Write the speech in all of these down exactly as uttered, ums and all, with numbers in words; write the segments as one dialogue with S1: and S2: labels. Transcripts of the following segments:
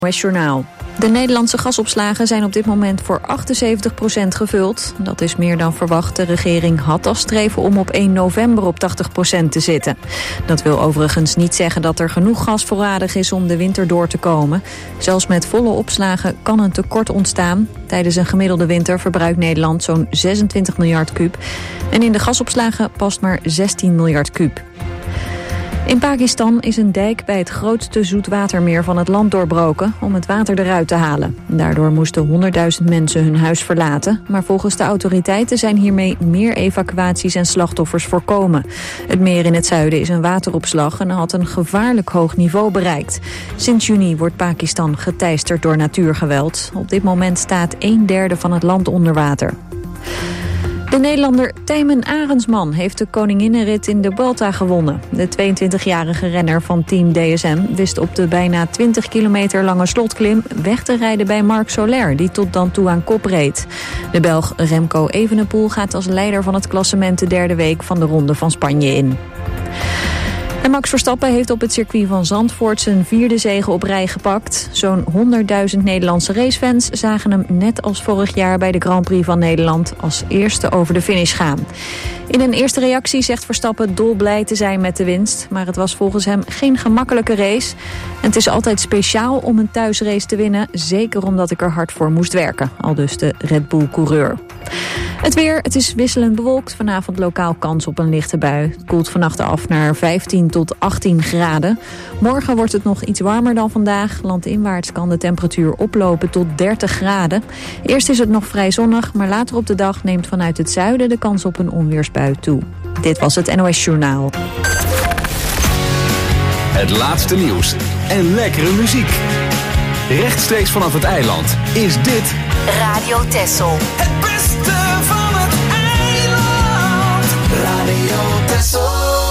S1: N O S-journaal. De Nederlandse gasopslagen zijn op dit moment voor achtenzeventig procent gevuld. Dat is meer dan verwacht. De regering had als streven om op één november op tachtig procent te zitten. Dat wil overigens niet zeggen dat er genoeg gas voorradig is om de winter door te komen. Zelfs met volle opslagen kan een tekort ontstaan. Tijdens een gemiddelde winter verbruikt Nederland zo'n zesentwintig miljard kuub. En in de gasopslagen past maar zestien miljard kuub. In Pakistan is een dijk bij het grootste zoetwatermeer van het land doorbroken om het water eruit te halen. Daardoor moesten honderdduizend mensen hun huis verlaten. Maar volgens de autoriteiten zijn hiermee meer evacuaties en slachtoffers voorkomen. Het meer in het zuiden is een wateropslag en had een gevaarlijk hoog niveau bereikt. Sinds juni wordt Pakistan geteisterd door natuurgeweld. Op dit moment staat een derde van het land onder water. De Nederlander Tijmen Arendsman heeft de koninginnenrit in de Vuelta gewonnen. De tweeëntwintigjarige renner van team D S M wist op de bijna twintig kilometer lange slotklim weg te rijden bij Marc Soler, die tot dan toe aan kop reed. De Belg Remco Evenepoel gaat als leider van het klassement de derde week van de Ronde van Spanje in. En Max Verstappen heeft op het circuit van Zandvoort zijn vierde zege op rij gepakt. Zo'n honderdduizend Nederlandse racefans zagen hem net als vorig jaar bij de Grand Prix van Nederland als eerste over de finish gaan. In een eerste reactie zegt Verstappen dolblij te zijn met de winst, maar het was volgens hem geen gemakkelijke race. En het is altijd speciaal om een thuisrace te winnen, zeker omdat ik er hard voor moest werken, aldus de Red Bull-coureur. Het weer, het is wisselend bewolkt. Vanavond lokaal kans op een lichte bui. Het koelt vannacht af naar vijftien tot achttien graden. Morgen wordt het nog iets warmer dan vandaag. Landinwaarts kan de temperatuur oplopen tot dertig graden. Eerst is het nog vrij zonnig, maar later op de dag neemt vanuit het zuiden de kans op een onweersbui toe. Dit was het N O S-journaal.
S2: Het laatste nieuws en lekkere muziek. Rechtstreeks vanaf het eiland is dit
S3: Radio Texel.
S4: Het beste van het eiland. Radio Texel.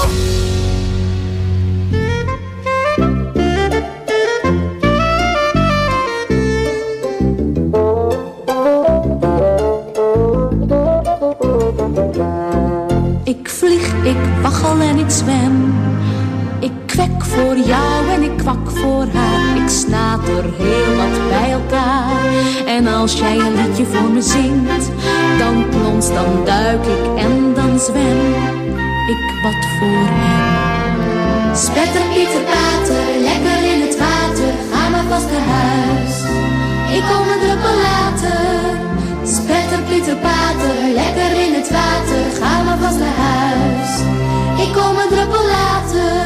S5: Ik vlieg, ik waggel en ik zwem. Ik kwek voor jou en ik kwak voor haar. Ik snater heel wat bij elkaar. En als jij een liedje voor me zingt, dan plons, dan duik ik en dan zwem ik wat voor hem.
S6: Spetter, Pieter, Pater, lekker in het water. Ga maar vast naar huis, ik kom een druppel later. Spetter, Pieter, Pater, lekker in het water. Ga maar vast naar huis, ik kom een druppel later.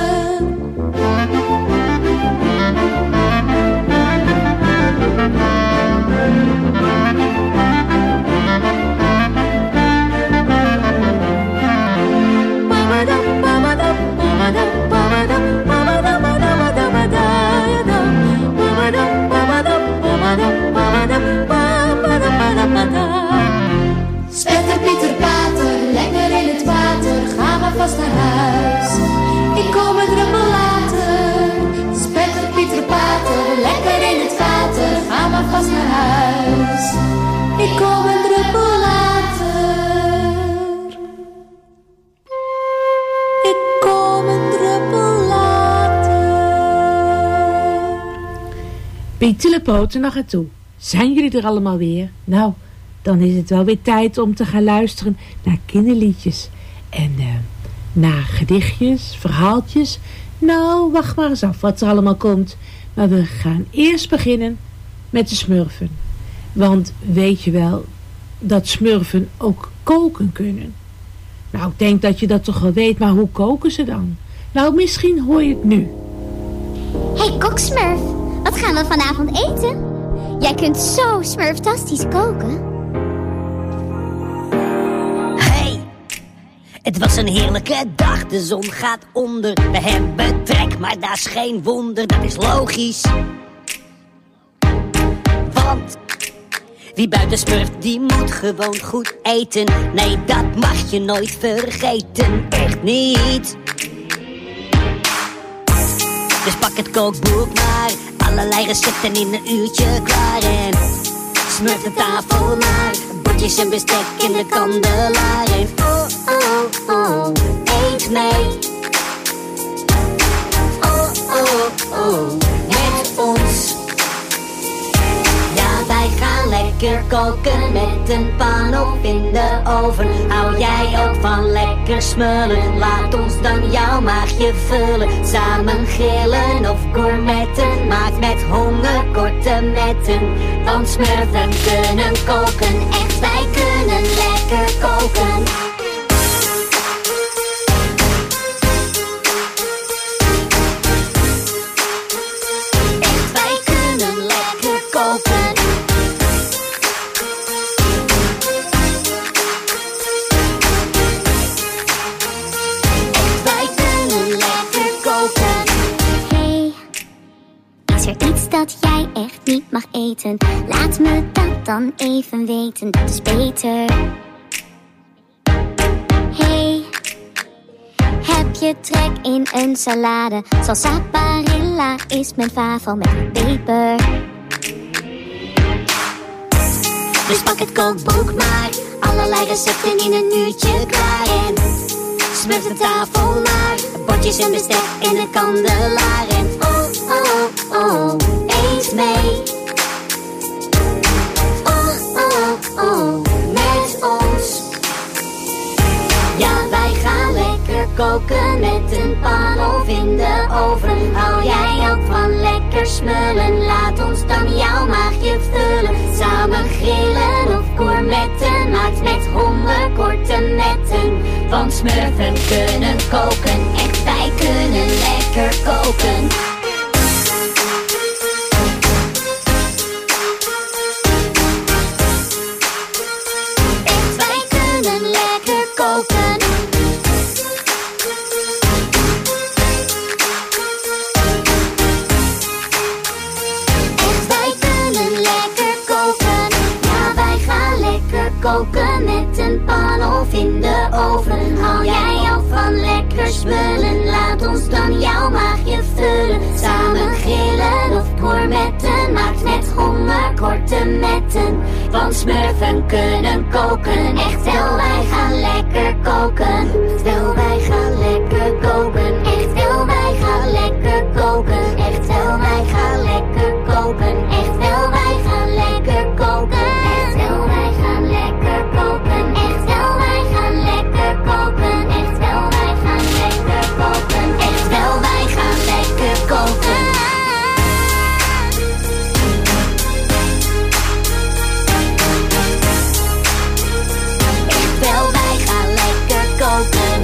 S6: Spetter, Pieter, Pater, lekker in het water. Ga maar vast naar huis, ik kom een druppel later. Spetter, Pieter, Pater, lekker in het water. Ga maar vast naar huis, ik kom een druppel later. Ik kom een druppel later.
S7: Piet Telepoot er nog aan toe. Zijn jullie er allemaal weer? Nou, dan is het wel weer tijd om te gaan luisteren naar kinderliedjes. En uh, naar gedichtjes, verhaaltjes. Nou, wacht maar eens af wat er allemaal komt. Maar we gaan eerst beginnen met de smurfen. Want weet je wel dat smurfen ook koken kunnen? Nou, ik denk dat je dat toch wel weet, maar hoe koken ze dan? Nou, misschien hoor je het nu.
S8: Hey koksmurf, wat gaan we vanavond eten? Jij kunt zo smurftastisch koken.
S9: Hey, het was een heerlijke dag, de zon gaat onder. We hebben trek, maar dat is geen wonder, dat is logisch. Want wie buiten smurft, die moet gewoon goed eten. Nee, dat mag je nooit vergeten, echt niet. Dus pak het kookboek maar, allerlei recepten in een uurtje klaar. En smurf de tafel maar, bordjes en bestek in de kandelaar. En oh, oh, oh, eet mee. Oh, oh, oh, met ons. lekker koken met een pan of in de oven? Hou jij ook van lekker smullen? Laat ons dan jouw maagje vullen. Samen grillen of gourmetten, maak met honger korte metten. Want smurfen kunnen koken, echt wij kunnen lekker koken. Echt wij kunnen lekker koken. Echt wij kunnen lekker koken.
S8: Hey, is er iets dat jij echt niet mag eten? Laat me dat dan even weten, dat is beter. Hey, heb je trek in een salade? Salsa parrilla is mijn favo met peper.
S9: Dus pak het kookboek maar, allerlei recepten in een uurtje klaar. En smurf de tafel maar, bordjes en bestek en een kandelaar. En oh, oh, oh, eet mee. Oh, oh, oh, met ons. Ja, wij gaan lekker koken met een pan of in de oven. Hou jij ook van lekker smullen? Laat ons dan jouw maagje vullen. Samen grillen of gourmetten, maakt met honger korte metten. Want smurfen kunnen koken, echt wij kunnen lekker koken. Echt wij kunnen lekker koken. Echt wij kunnen lekker koken. Ja, wij gaan lekker koken met een pan of in de oven. Hou jij ook van lekker smullen? Laat ons dan jouw maagje vullen. Samen grillen of gourmetten, maakt met honger korte metten. Want smurfen kunnen koken, echt wel wij gaan lekker koken. Echt wel wij gaan lekker koken. Echt wel wij gaan lekker koken. Echt wel wij gaan lekker koken. Echt wel wij gaan lekker koken. Echt wel wij gaan lekker koken. Echt wel wij gaan lekker koken. Echt wel wij gaan lekker koken. Echt wel wij gaan lekker koken. Echt wel wij gaan lekker koken.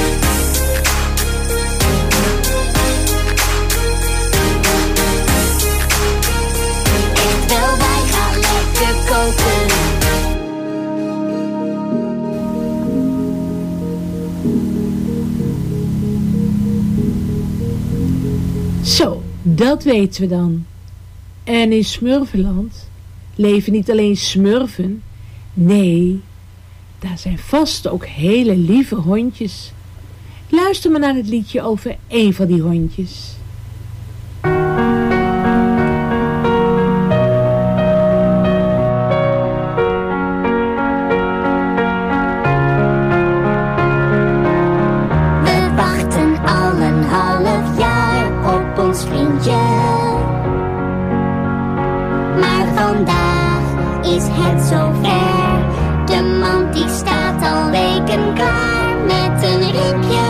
S9: Echt wel wij gaan lekker koken.
S7: Zo, dat weten we dan. En in Smurfenland leven niet alleen smurfen. Nee, daar zijn vast ook hele lieve hondjes. Luister maar naar het liedje over één van die hondjes.
S8: We wachten al een half jaar op ons vriendje. Maar vandaag is het zover. De mand die staat al weken klaar met een riempje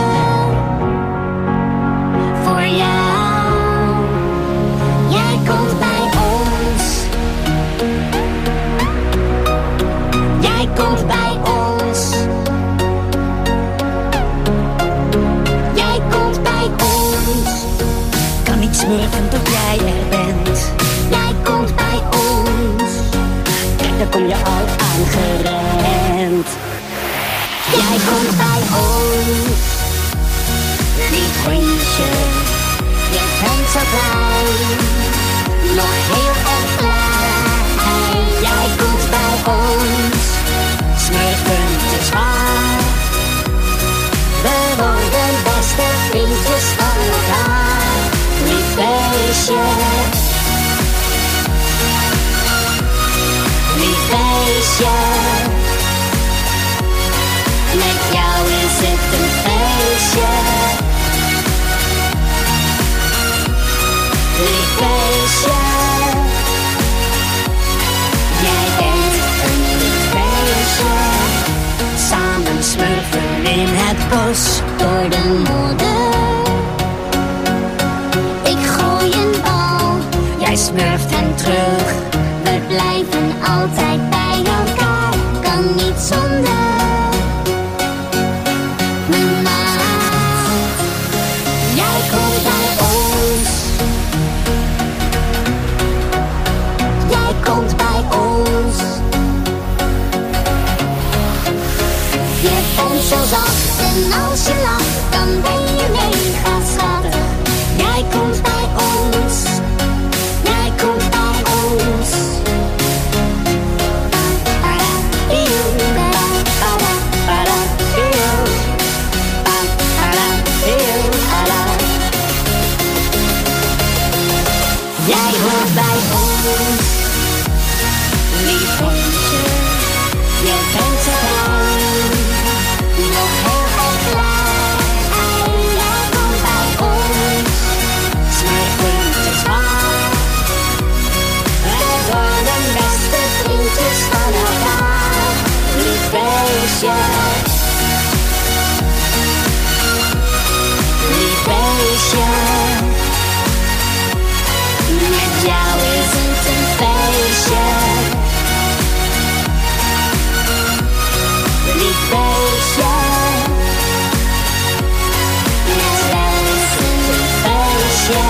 S8: voor jou. Jij komt bij ons. Jij komt bij ons. Jij komt bij ons.
S9: Kan niet smurfen tot jij er bent.
S8: Jij komt bij ons.
S9: Kijk, daar kom je al aangerend.
S8: Jij komt bij ons. Lief hondje, je bent zo klein. Nog heel erg klein. Jij komt bij ons.
S9: Smurfen te zwaar.
S8: We worden beste vriendjes van elkaar. Lief beestje. Lief beestje. Met jou is het een feestje. Lief beestje. Jij bent
S9: in het bos door de modder. Ik gooi een bal, jij smurft hem terug. We blijven altijd bij elkaar, kan niet zonder. Komt bij ons. Je bent zo zacht en als je lacht, dan ben je mega schattig. Jij komt bij ons. Jij komt bij ons. Jij hoort bij ons. Lief hondje, je bent zo klein, nog heel erg klein. Jij komt bij ons, smurfpuntjes van. Wij worden beste vriendjes van elkaar. Lief beestje, lief beestje. Met jou is het een feestje. Lief beestje, met jou is het een feestje.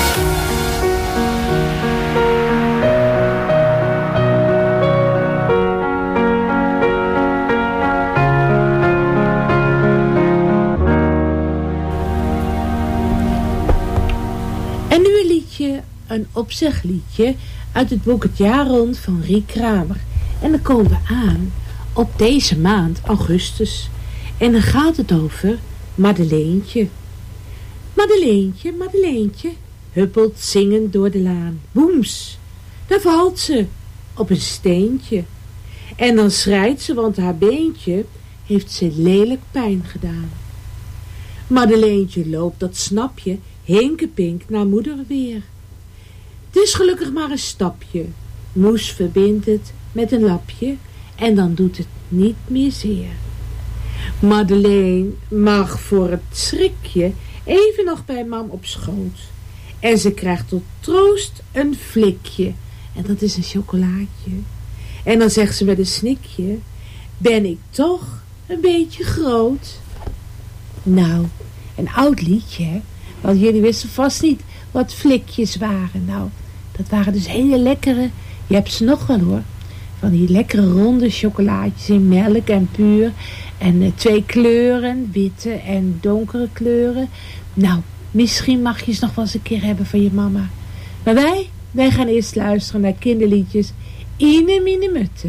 S7: En nu een liedje, een opzegliedje uit het boek Het jaar rond van Rie Kramer. En dan komen we aan op deze maand, augustus. En dan gaat het over Madeleentje. Madeleentje, Madeleentje, huppelt zingend door de laan. Boems, daar valt ze op een steentje. En dan schrijt ze, want haar beentje heeft ze lelijk pijn gedaan. Madeleentje loopt, dat snap je, hinkepink naar moeder weer. Het is gelukkig maar een stapje. Moes verbindt het met een lapje en dan doet het niet meer zeer. Madeleine mag voor het schrikje even nog bij mam op schoot. En ze krijgt tot troost een flikje. En dat is een chocolaatje. En dan zegt ze met een snikje: ben ik toch een beetje groot? Nou, een oud liedje, hè? Want jullie wisten vast niet wat flikjes waren. Nou, dat waren dus hele lekkere, je hebt ze nog wel hoor, van die lekkere ronde chocolaatjes in melk en puur. En uh, twee kleuren, witte en donkere kleuren. Nou, misschien mag je ze nog wel eens een keer hebben van je mama. Maar wij, wij gaan eerst luisteren naar kinderliedjes Ine Mine Mutte.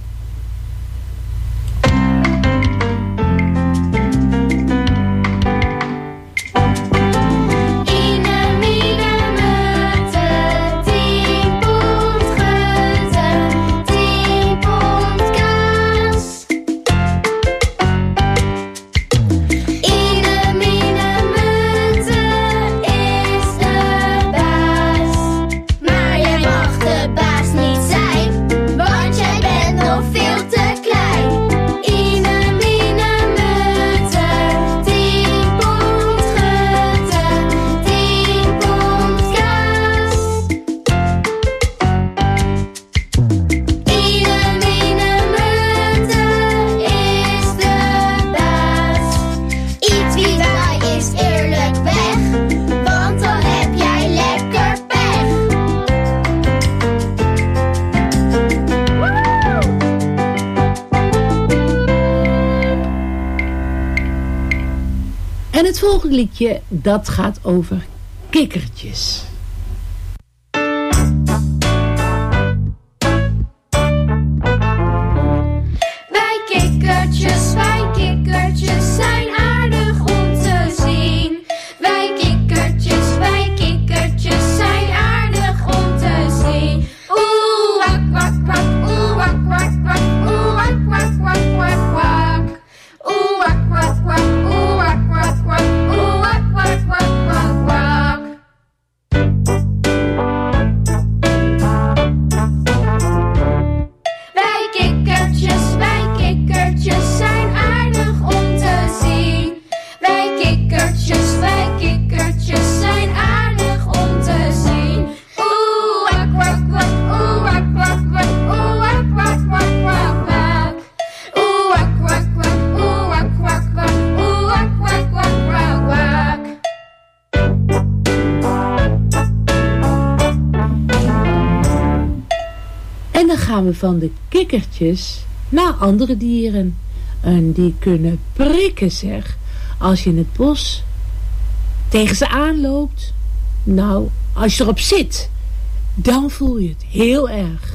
S7: En het volgende liedje, dat gaat over kikkertjes.
S6: Wij kikkertjes, wij kikkertjes zijn aardig om te zien. Wij kikkertjes, wij kikkertjes zijn aardig om te zien. Oeh, wak, wak, wak, oeh, wak, wak, wak, oeh, wak, wak, wak, wak, wak. Oeh, wak, wak, wak, oeh, wak, wak, wak, oeh, wak, wak, wak, wak, wak.
S7: dan gaan we van de kikkertjes naar andere dieren. En die kunnen prikken, zeg. Als je in het bos tegen ze aanloopt. Nou, als je erop zit, dan voel je het heel erg.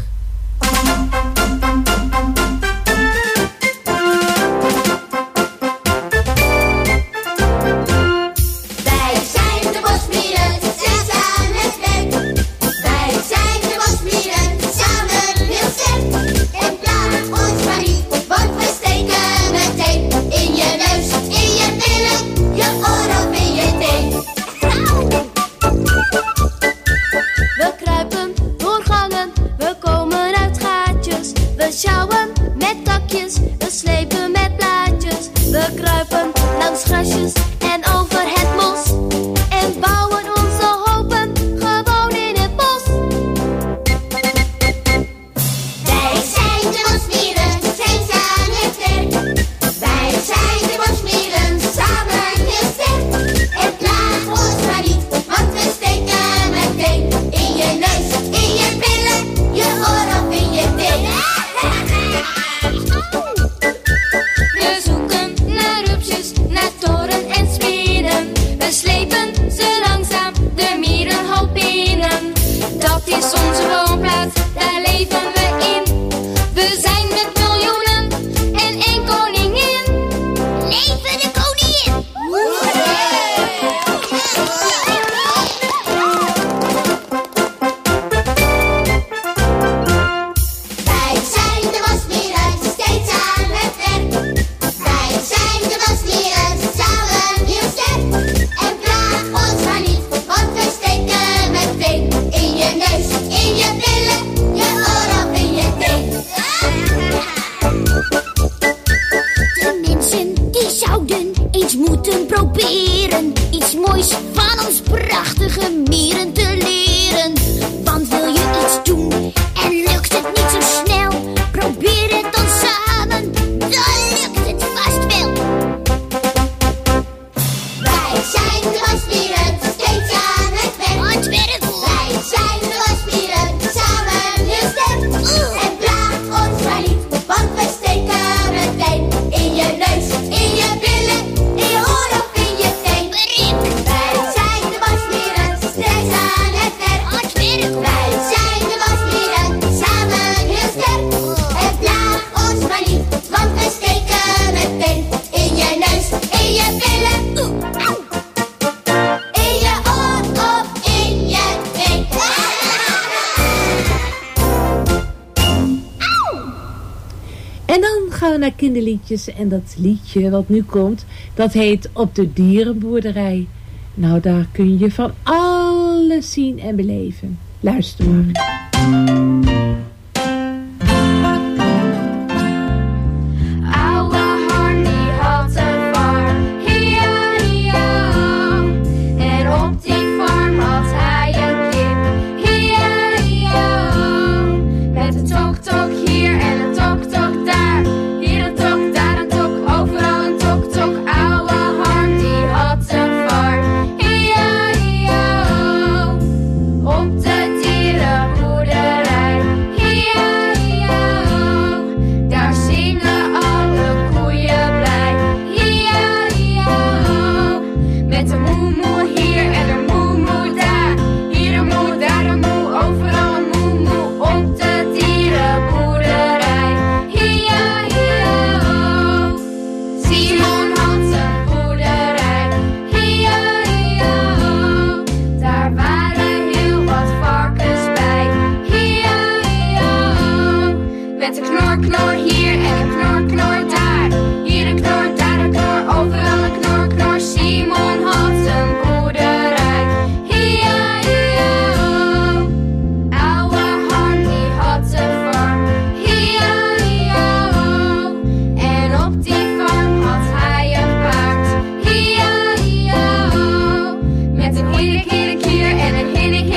S7: Naar kinderliedjes en dat liedje wat nu komt, dat heet Op de dierenboerderij. Nou, daar kun je van alles zien en beleven. Luister maar.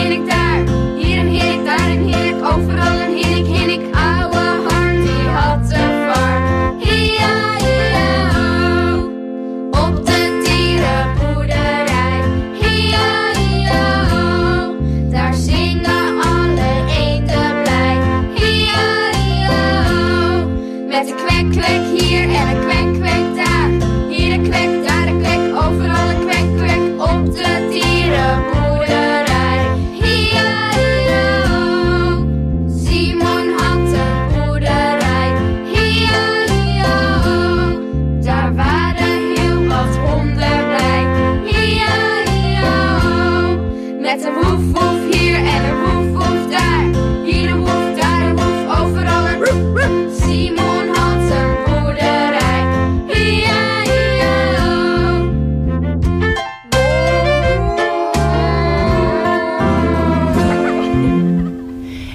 S3: Overal een hinnik, hinnik, ouwe Harm die had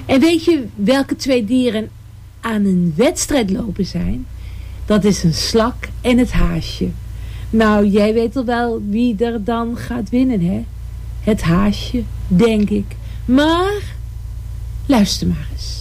S7: En weet je welke twee dieren aan een wedstrijd lopen zijn? Dat is een slak en het haasje. Nou, jij weet al wel wie er dan gaat winnen, hè? Het haasje, denk ik. Maar, luister maar eens.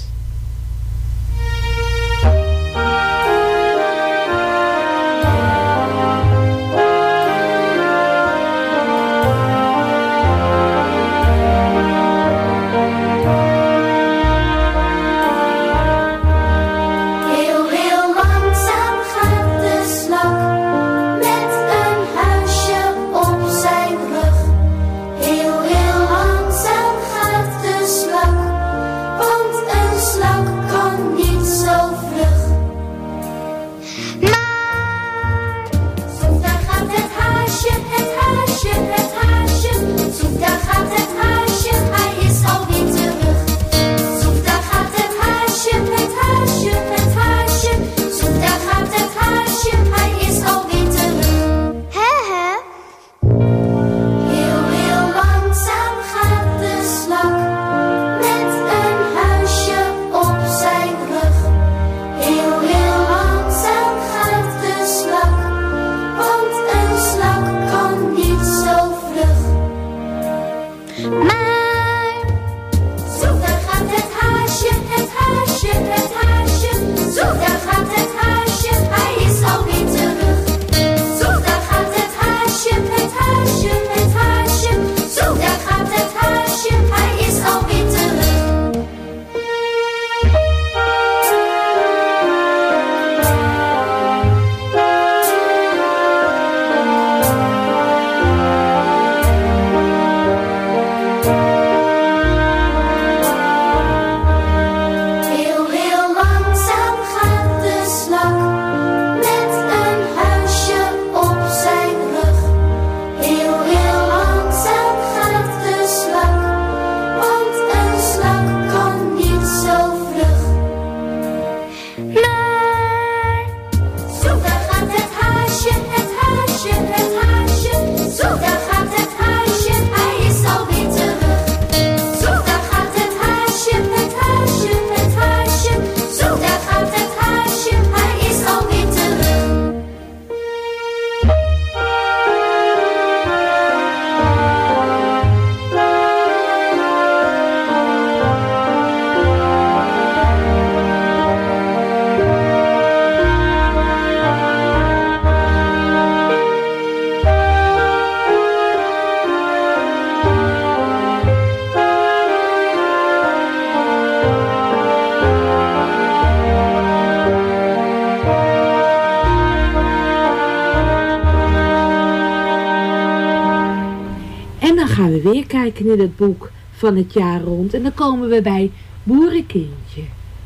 S7: Gaan we weer kijken in het boek van het jaar rond. En dan komen we bij Boerenkindje.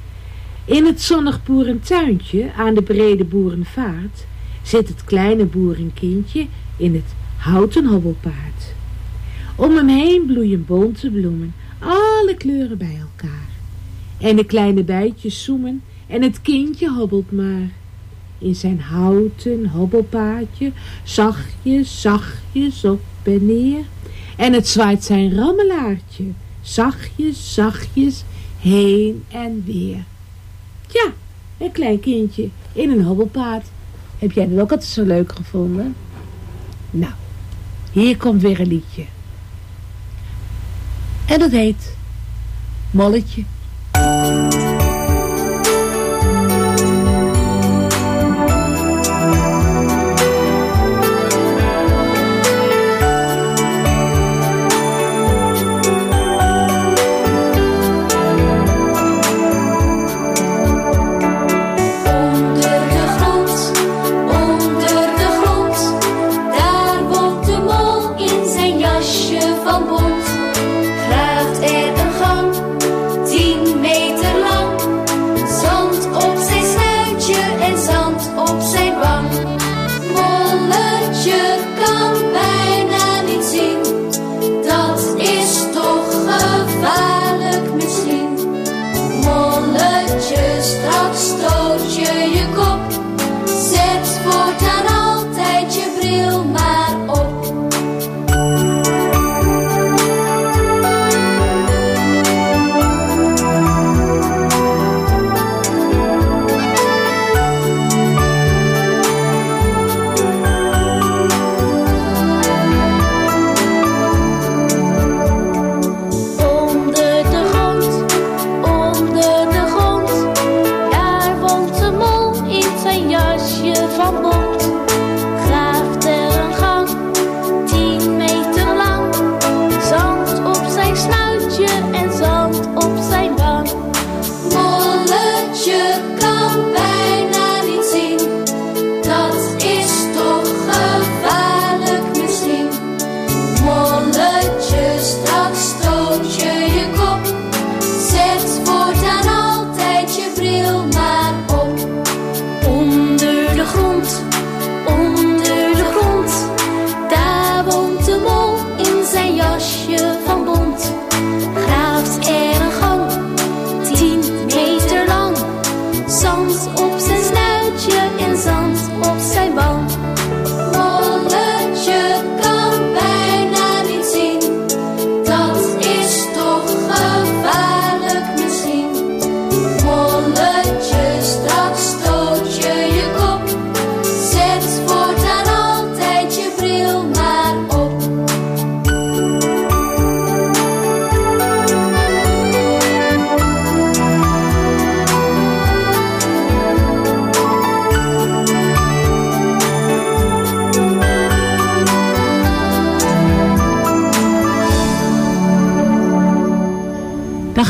S7: In het zonnig boerentuintje aan de brede boerenvaart zit het kleine boerenkindje in het houten hobbelpaard. Om hem heen bloeien bonte bloemen, alle kleuren bij elkaar. En de kleine bijtjes zoemen en het kindje hobbelt maar. In zijn houten hobbelpaardje zachtjes, zachtjes op en neer. En het zwaait zijn rammelaartje, zachtjes, zachtjes, heen en weer. Ja, een klein kindje in een hobbelpaard. Heb jij dat ook altijd zo leuk gevonden? Nou, hier komt weer een liedje. En dat heet Molletje.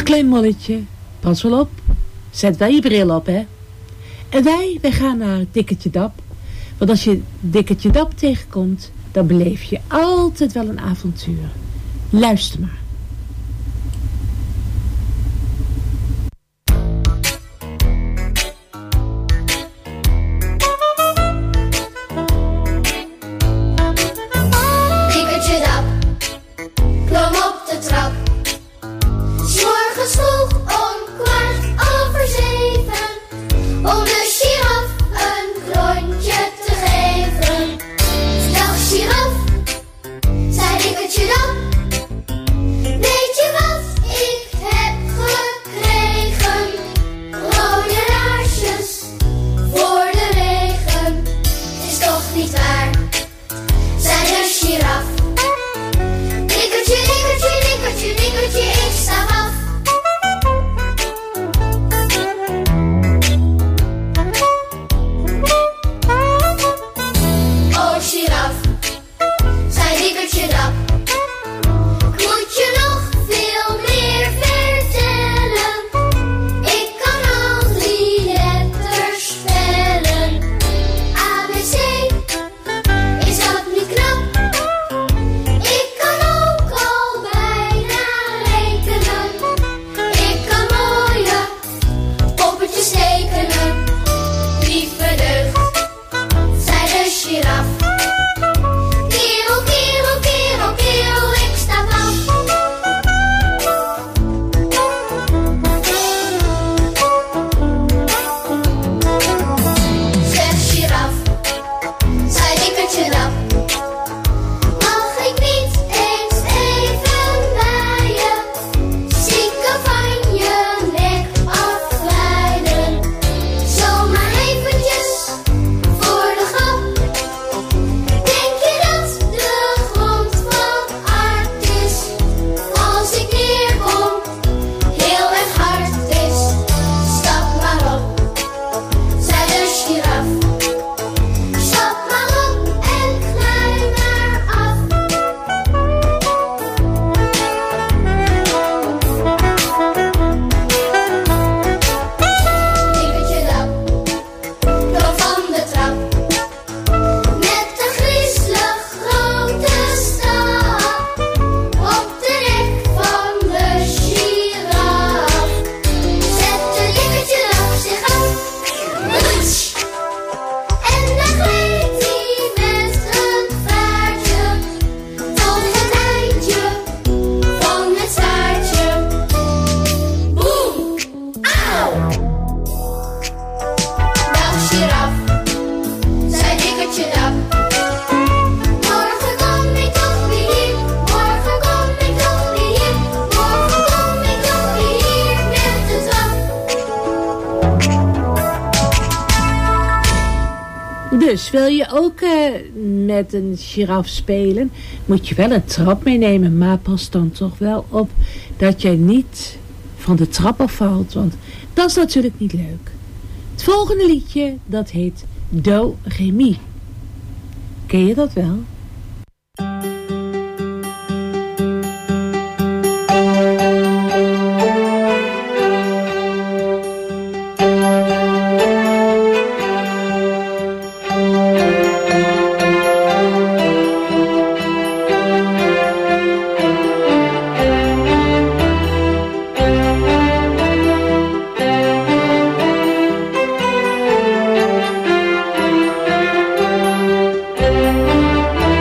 S7: klein molletje, pas wel op. Zet wel je bril op, hè. En wij, wij gaan naar Dikkertje Dap. Want als je Dikkertje Dap tegenkomt, dan beleef je altijd wel een avontuur. Luister maar.
S6: Dikkertje Dap klom op de trap. 'S morgens vroeg om kwart over zeven, om de giraf een klontje te geven. Dag giraf, zei Dikkertje Dap, weet je wat ik heb gekregen? Rode laarsjes voor de regen. Het is toch niet waar, zei de giraf. Dikkertje, dikkertje, dikkertje, dikkertje, ik sta af. Oh giraf, zei Dikkertje Dap, ik moet je nog veel meer vertellen. Ik kan al drie letters spellen. A B C, is dat niet knap? Ik kan ook al bijna rekenen. Ik kan mooie poppetjes tekenen. Lieve deugd, zei de giraf. Kerel, kerel, kerel, kerel, ik sta af. Zeg giraf, zei Dikkertje Dap, mag ik niet eens even bij je zieken van je nek afglijden? Zomaar eventjes voor de grap. Denk je dat de grond van aard is? Als ik neerkom, heel erg hard is. Stap maar op, zei de giraf. Stap maar op en glij maar af. Dikkertje Dap klom van de trap. Met een griezelig grote stap op de nek van de giraf zette Dikkertje Dap zich af. Rutsch! En daar gleed hij met een vaartje tot het eindje van het staartje. Boem! Auw! Dag giraf, zei Dikkertje Dap. Morgen kom ik toch weer hier, morgen kom ik toch weer hier, morgen kom ik toch weer hier met de trap.
S7: Dus wil je ook eh, met een giraf spelen, moet je wel een trap meenemen. Maar pas dan toch wel op dat jij niet van de trap afvalt. Want dat is natuurlijk niet leuk. Het volgende liedje, dat heet Do Re Mi. Ken je dat wel?
S6: Do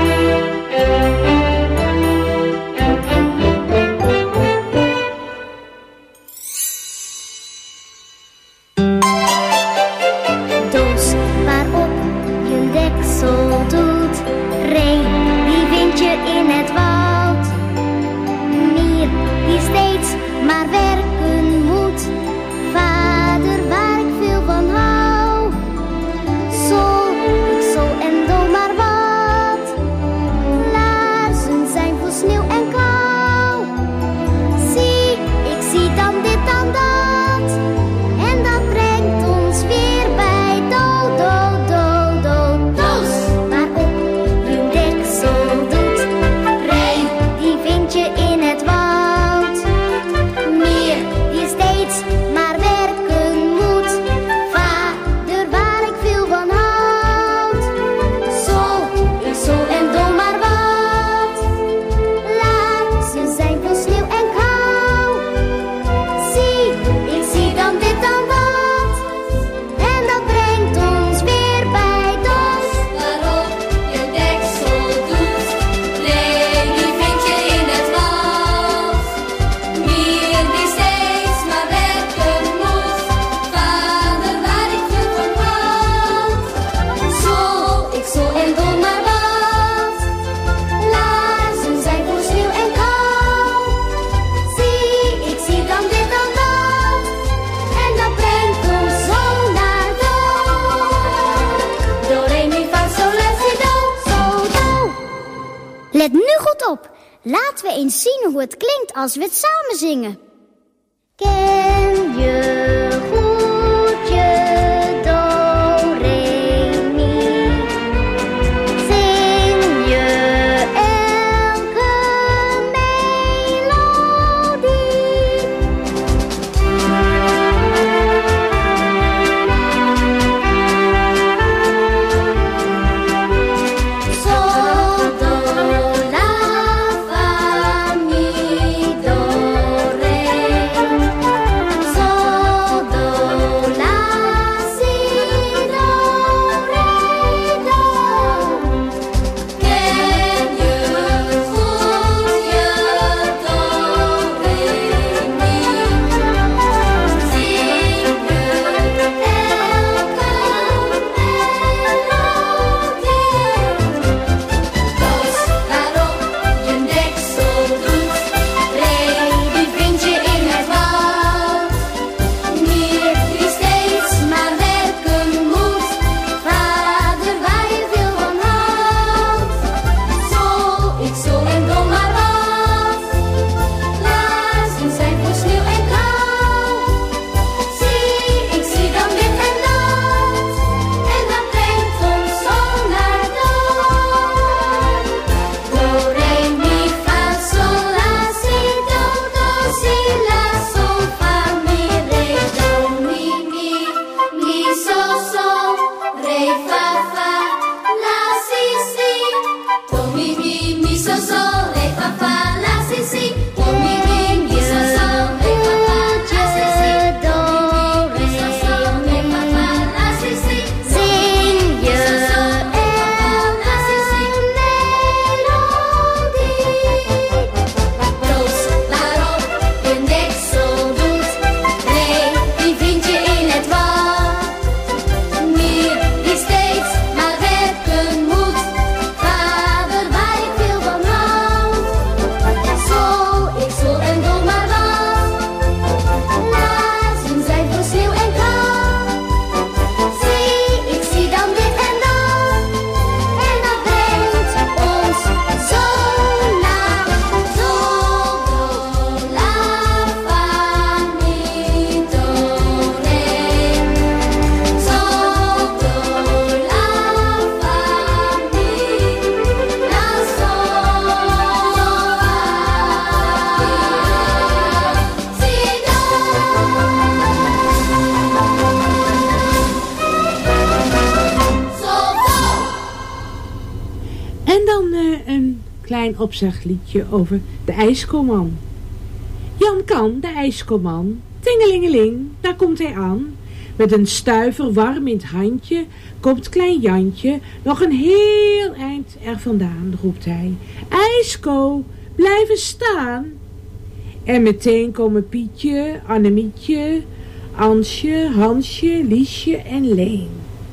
S8: Let op, laten we eens zien hoe het klinkt als we het samen zingen. Ken je goed je do, re, mi? Zing je elke melodie? Sol, do, la, fa, mi, do, re. Sol, do, la, si, do, re, do. Ken je goed je do, re, mi? Zing je elke melodie? Doos waarop je deksel doet, re, die vind je in het woud. Mier die steeds maar werken moet, vader waar je veel van houdt. Sol, ik sol en do maar wat, laarzen zijn voor sneeuw en kou. Zie, ik zie dan dit en dat, en dat brengt ons zo naar door. Do, re, mi, fa, sol, la, si, do, do, si, la, sol, fa, mi, re, do, mi, mi, mi, sol, sol, re, fa, fa, la, si, si. Do, mi, mi, mi, sol, sol, re, fa, fa, la, si, si. Do, mi, mi, mi, sol, sol, re, fa, fa, la, si, si. Do, mi, mi, sol, sol, re, fa, fa, la, si, si. Zing je elke melodie? Doos waarop je deksel doet, re, die vind je in het woud. Mier die steeds maar werken moet, vader waar ik veel van houd. Sol, ik sol en do maar wat, laarzen zijn voor sneeuw en kou. Zie, ik zie dan dit en dat, en dat brengt ons zo naar Sol, do, la, fa, mi, do, re. Sol, do, la, fa, mi, la, sol, fa, si, do. Sol, do.
S7: En dan eh, een klein opzegliedje over de ijskoman. Jan Kan, de ijskoman, tingelingeling, daar komt hij aan. Met een stuiver warm in het handje komt klein Jantje nog een heel eind er vandaan, roept hij. IJsko, blijven staan. En meteen komen Pietje, Annemietje, Ansje, Hansje, Liesje en Leen.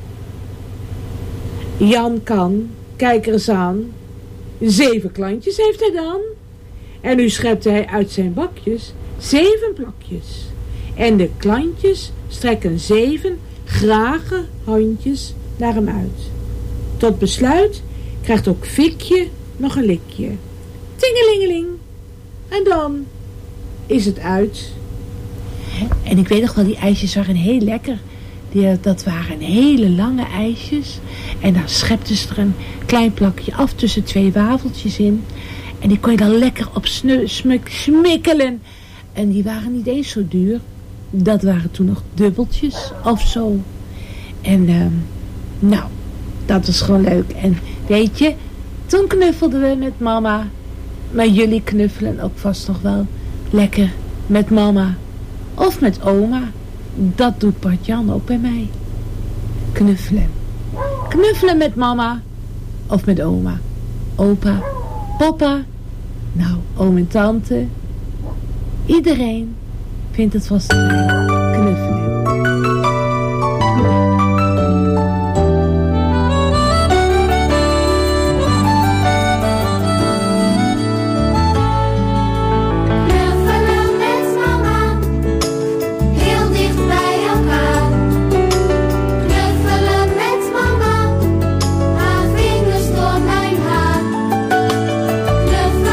S7: Jan Kan, kijk er eens aan. Zeven klantjes heeft hij dan. En nu schept hij uit zijn bakjes zeven plakjes. En de klantjes strekken zeven grage handjes naar hem uit. Tot besluit krijgt ook Fikje nog een likje. Tingelingeling. En dan is het uit. En ik weet nog wel, die ijsjes waren heel lekker. Die, dat waren hele lange ijsjes. En dan schepten ze er een klein plakje af tussen twee wafeltjes in. En die kon je dan lekker op snu- smuk- smikkelen. En die waren niet eens zo duur. Dat waren toen nog dubbeltjes of zo. En uh, nou, dat was gewoon leuk. En weet je, toen knuffelden we met mama. Maar jullie knuffelen ook vast nog wel lekker met mama. Of met oma. Dat doet Bart-Jan ook bij mij. Knuffelen. Knuffelen met mama. Of met oma. Opa. Papa. Nou, oom en tante. Iedereen vindt het vast fijn. Knuffelen.
S6: Knuffelen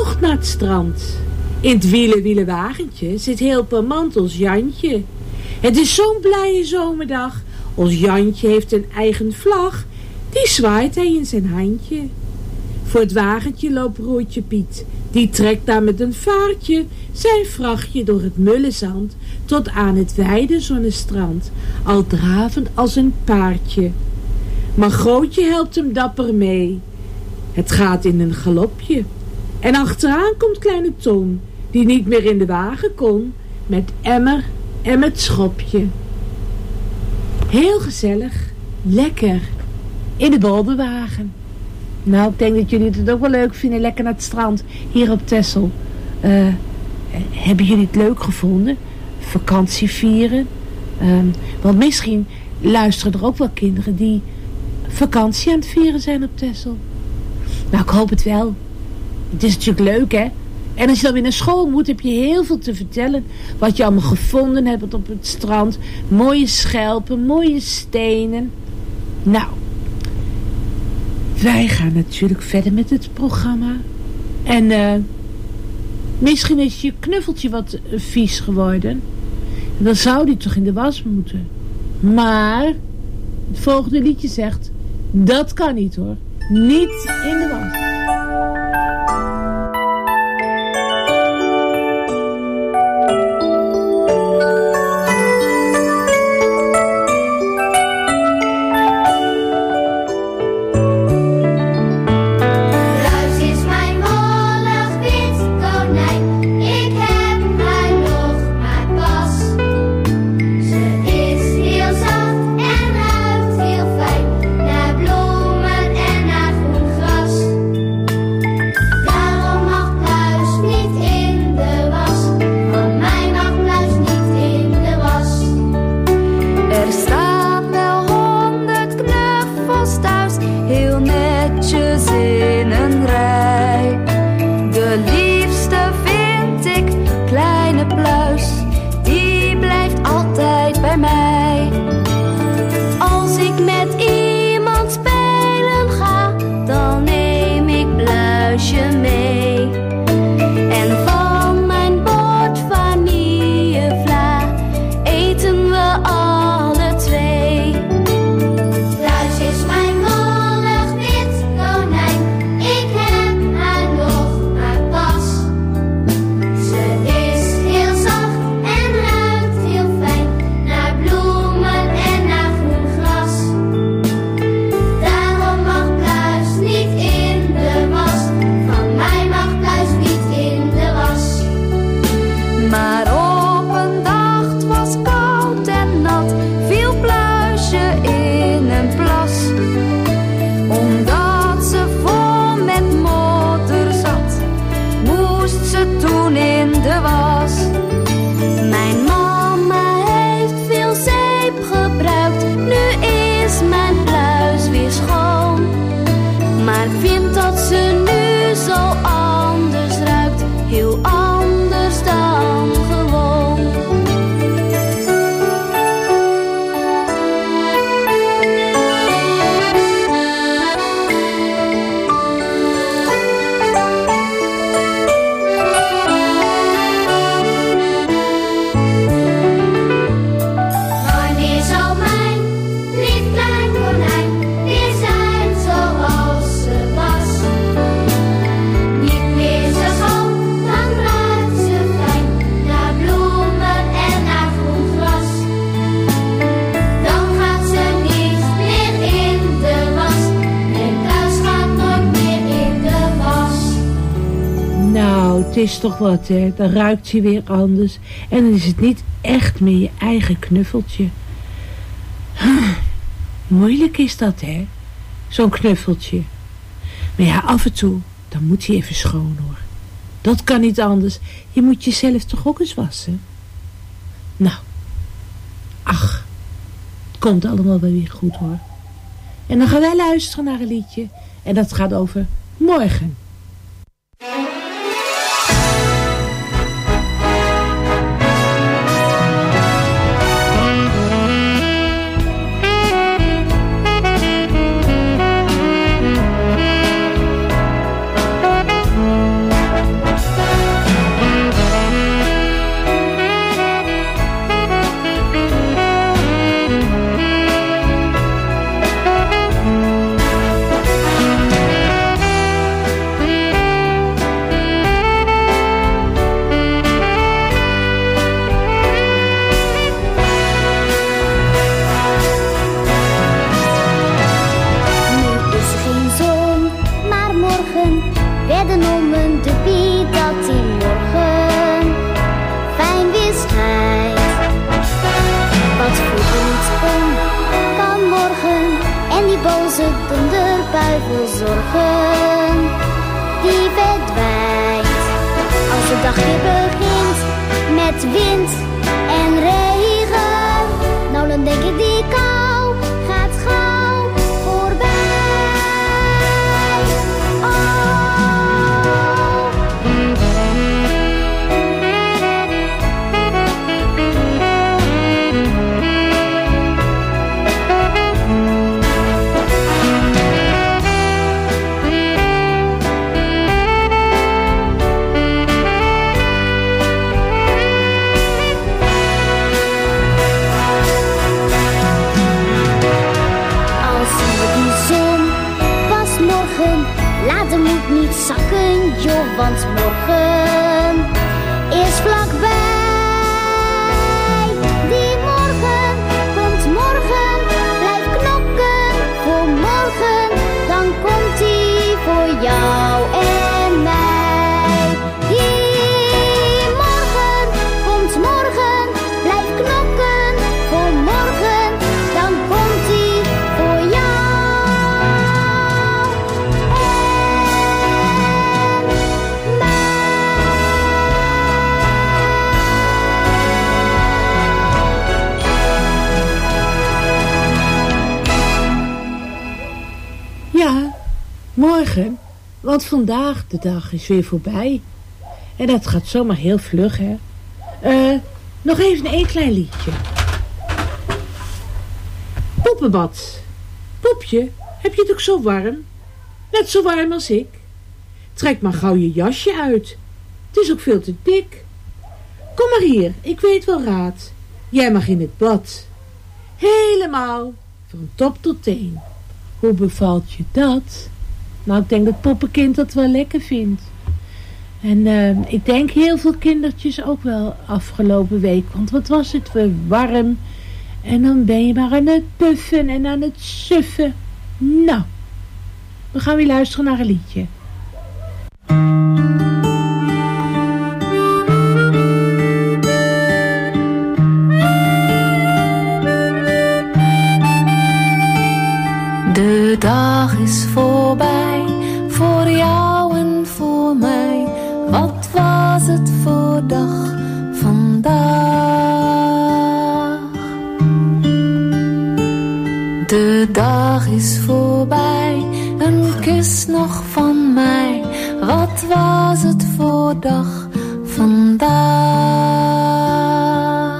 S7: tocht naar het strand. In het wielen wagentje zit heel Permant ons Jantje. Het is zo'n blije zomerdag. Ons Jantje heeft een eigen vlag. Die zwaait hij in zijn handje. Voor het wagentje loopt Roertje Piet. Die trekt daar met een vaartje zijn vrachtje door het mulle zand tot aan het wijde zonnestrand, al dravend als een paardje. Maar Grootje helpt hem dapper mee. Het gaat in een galopje. En achteraan komt kleine Tom, die niet meer in de wagen kon, met emmer en met schopje. Heel gezellig, lekker, in de bolderwagen. Nou, ik denk dat jullie het ook wel leuk vinden, lekker naar het strand, hier op Texel. Uh, hebben jullie het leuk gevonden? Vakantie vieren? Um, want misschien luisteren er ook wel kinderen die vakantie aan het vieren zijn op Texel. Nou, ik hoop het wel. Het is natuurlijk leuk, hè? En als je dan weer naar school moet, heb je heel veel te vertellen. Wat je allemaal gevonden hebt op het strand. Mooie schelpen, mooie stenen. Nou, wij gaan natuurlijk verder met het programma. En uh, misschien is je knuffeltje wat uh, vies geworden. En dan zou die toch in de was moeten. Maar het volgende liedje zegt, dat kan niet hoor. Niet in de was. Het is toch wat, hè? Dan ruikt je weer anders. En dan is het niet echt meer je eigen knuffeltje. Moeilijk is dat, hè? Zo'n knuffeltje. Maar ja, af en toe, dan moet hij even schoon, hoor. Dat kan niet anders. Je moet jezelf toch ook eens wassen? Nou, ach, het komt allemaal wel weer goed, hoor. En dan gaan wij luisteren naar een liedje. En dat gaat over morgen.
S6: vol zorgen die verdwijnt. Als het dagje begint met wind en regen, nou dan denk ik die kou gaat gauw voorbij. Laat de moed niet zakken, joh, want morgen is vlakbij. Die morgen komt morgen, blijf knokken voor morgen. Dan komt die voor jou en mij. Die morgen komt morgen, blijf knokken voor morgen. Dan komt die voor jou.
S7: Ja, morgen. Want vandaag, de dag, is weer voorbij. En dat gaat zomaar heel vlug, hè. Uh, nog even een klein liedje. Poppenbad. Popje, heb je het ook zo warm? Net zo warm als ik. Trek maar gauw je jasje uit. Het is ook veel te dik. Kom maar hier, ik weet wel raad. Jij mag in het bad. Helemaal, van top tot teen. Hoe bevalt je dat? Nou, ik denk dat poppenkind dat wel lekker vindt. En uh, ik denk heel veel kindertjes ook wel afgelopen week. Want wat was het weer warm. En dan ben je maar aan het puffen en aan het suffen. Nou, we gaan weer luisteren naar een liedje.
S5: De dag is voorbij, voor jou en voor mij. Wat was het voor dag vandaag? De dag is voorbij, een kus nog van mij. Wat was het voor dag vandaag?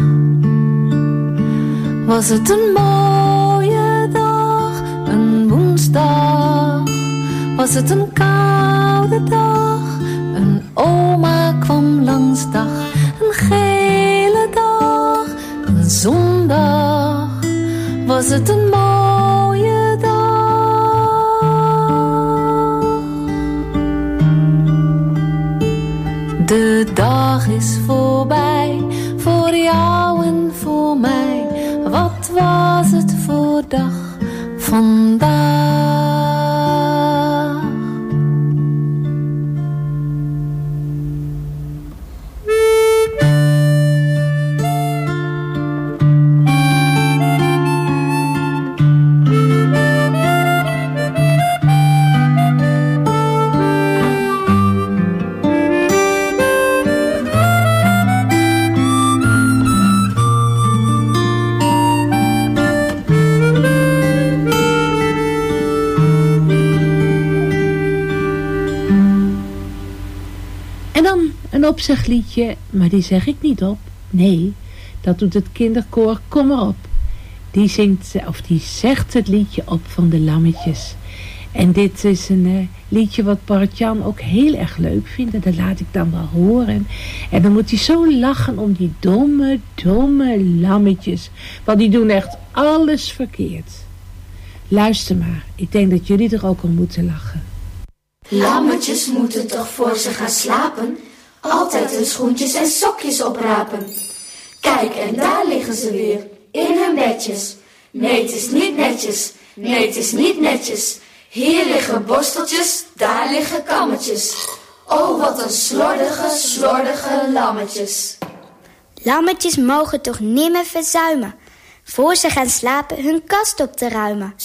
S5: Was het een mooie dag, een woensdag? Was het een koude dag, een oma kwam langs dag? Een gele dag, een zondag? Was het een mooie dag? De dag is voorbij, voor jou en voor mij. Wat was het voor dag vandaag?
S7: Een opzegliedje, maar die zeg ik niet op. Nee, dat doet het kinderkoor Kom maar op. Die zingt, of die zegt het liedje op van de lammetjes. En dit is een uh, liedje wat Bart-Jan ook heel erg leuk vindt. En dat laat ik dan wel horen. En dan moet hij zo lachen om die domme, domme lammetjes. Want die doen echt alles verkeerd. Luister maar, ik denk dat jullie er ook om moeten lachen.
S8: Lammetjes moeten toch voor ze gaan slapen altijd hun schoentjes en sokjes oprapen. Kijk, en daar liggen ze weer, in hun bedjes. Nee, het is niet netjes, nee, het is niet netjes. Hier liggen borsteltjes, daar liggen kammetjes. Oh, wat een slordige, slordige lammetjes.
S6: Lammetjes mogen toch nimmer verzuimen, voor ze gaan slapen hun kast op te ruimen.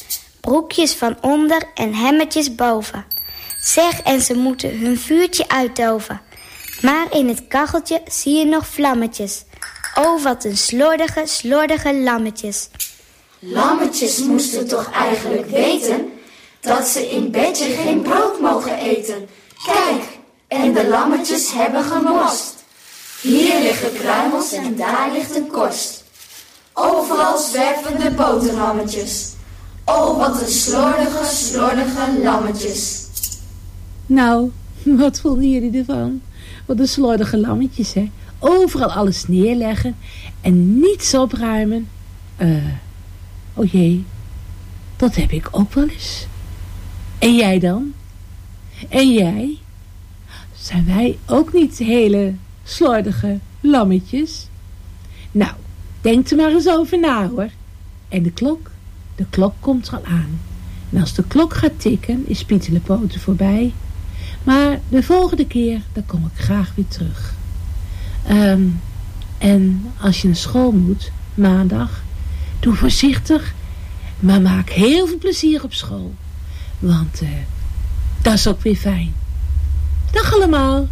S3: broekjes van onder en hemmetjes boven. Zeg, en ze moeten hun vuurtje uitdoven. Maar in het kacheltje zie je nog vlammetjes. Oh, wat een slordige, slordige lammetjes.
S8: Lammetjes moesten toch eigenlijk weten dat ze in bedje geen brood mogen eten. Kijk, en de lammetjes hebben gemorst. Hier liggen kruimels en daar ligt een korst. Overal zwerven de boterhammetjes. Oh, wat een slordige, slordige lammetjes.
S7: Nou, wat vonden jullie ervan? Wat een slordige lammetjes, hè? Overal alles neerleggen en niets opruimen. Eh, uh, oh jee, dat heb ik ook wel eens. En jij dan? En jij? Zijn wij ook niet hele slordige lammetjes? Nou, denk er maar eens over na, hoor. En de klok, de klok komt er al aan. En als de klok gaat tikken, is Pietelepoten voorbij. Maar de volgende keer, dan kom ik graag weer terug. Um, en als je naar school moet, maandag, doe voorzichtig, maar maak heel veel plezier op school. Want uh, dat is ook weer fijn. Dag allemaal.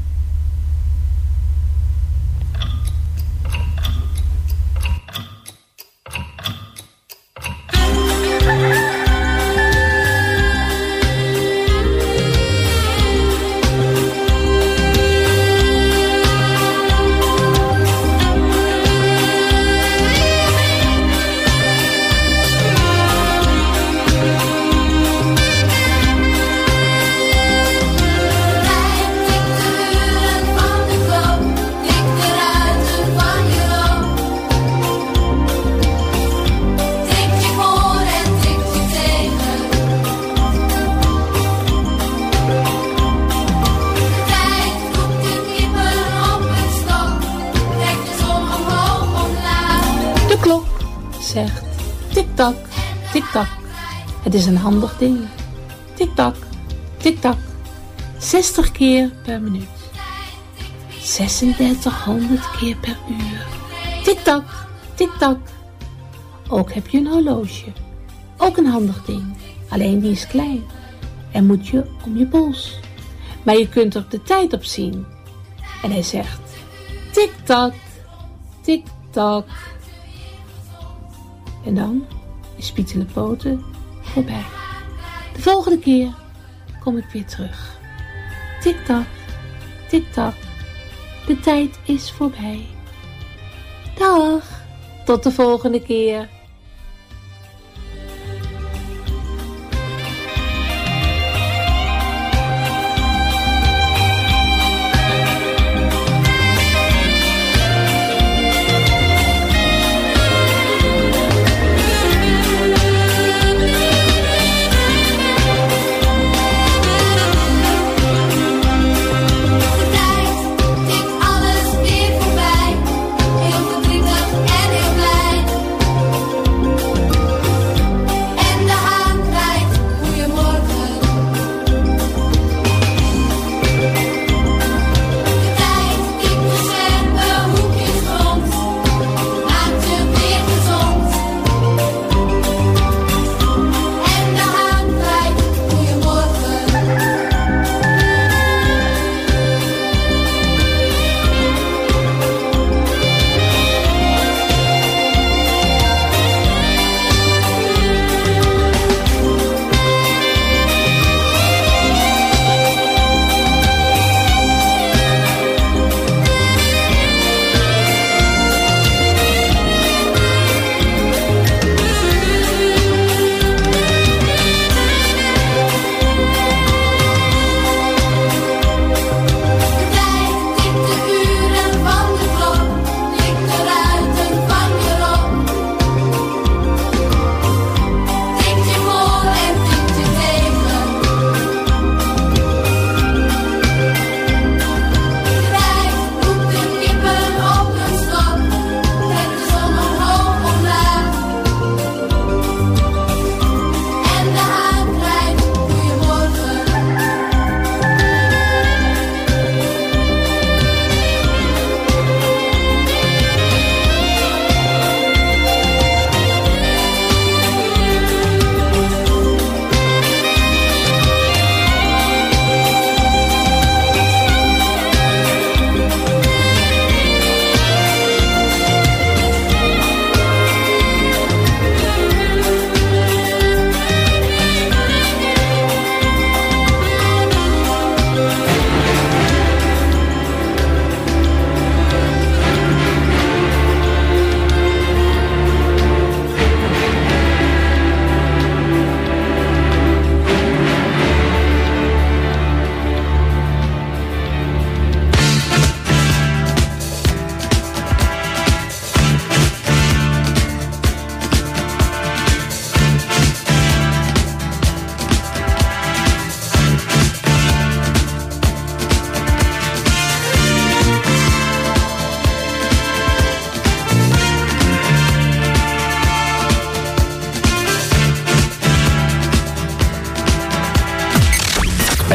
S7: Zegt tik-tak, tik-tak. Het is een handig ding. Tik-tak, tik-tak. zestig keer per minuut. zesendertighonderd keer per uur. Tik-tak, tik-tak. Ook heb je een horloge. Ook een handig ding. Alleen die is klein. En moet je om je pols. Maar je kunt er de tijd op zien. En hij zegt tik-tak, tik-tak. En dan is Pietelepoten voorbij. De volgende keer kom ik weer terug. Tik-tak, tik-tak. De tijd is voorbij. Dag, tot de volgende keer.
S8: Alles weer voorbij, heel verdrietig en heel blij.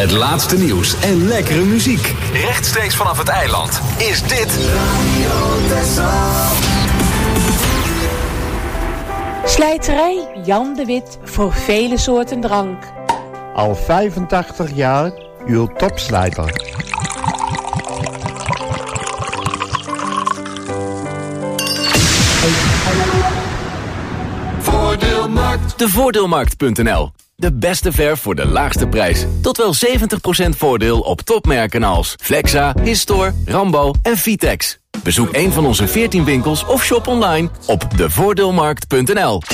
S2: Het laatste nieuws en lekkere muziek. Rechtstreeks vanaf het eiland is dit Radio Texel.
S7: Slijterij Jan de Wit voor vele soorten drank.
S10: Al vijfentachtig jaar uw topslijter.
S2: Voordeelmarkt. De Voordeelmarkt punt n l. De beste verf voor de laagste prijs. Tot wel zeventig procent voordeel op topmerken als Flexa, Histor, Rambo en Vitex. Bezoek een van onze veertien winkels of shop online op de voordeelmarkt punt n l.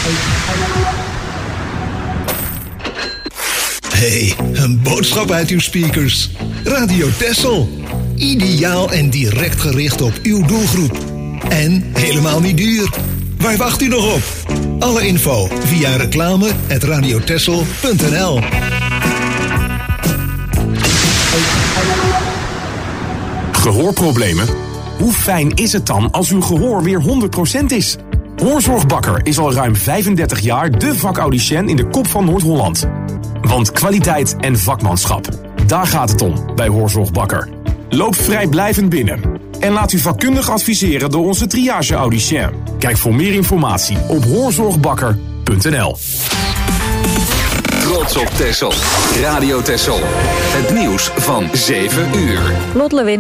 S11: Hey, een boodschap uit uw speakers. Radio Texel. Ideaal en direct gericht op uw doelgroep. En helemaal niet duur. Waar wacht u nog op? Alle info via reclame at radio texel punt n l.
S12: Gehoorproblemen? Hoe fijn is het dan als uw gehoor weer honderd procent is? Hoorzorgbakker is al ruim vijfendertig jaar de vakaudiënt in de kop van Noord-Holland. Want kwaliteit en vakmanschap, daar gaat het om bij Hoorzorgbakker. Loop vrijblijvend binnen en laat u vakkundig adviseren door onze triage-audicien. Kijk voor meer informatie op hoorzorgbakker punt n l.
S2: Trots op Texel. Radio Texel. Het nieuws van zeven uur.
S1: Lot Lewin.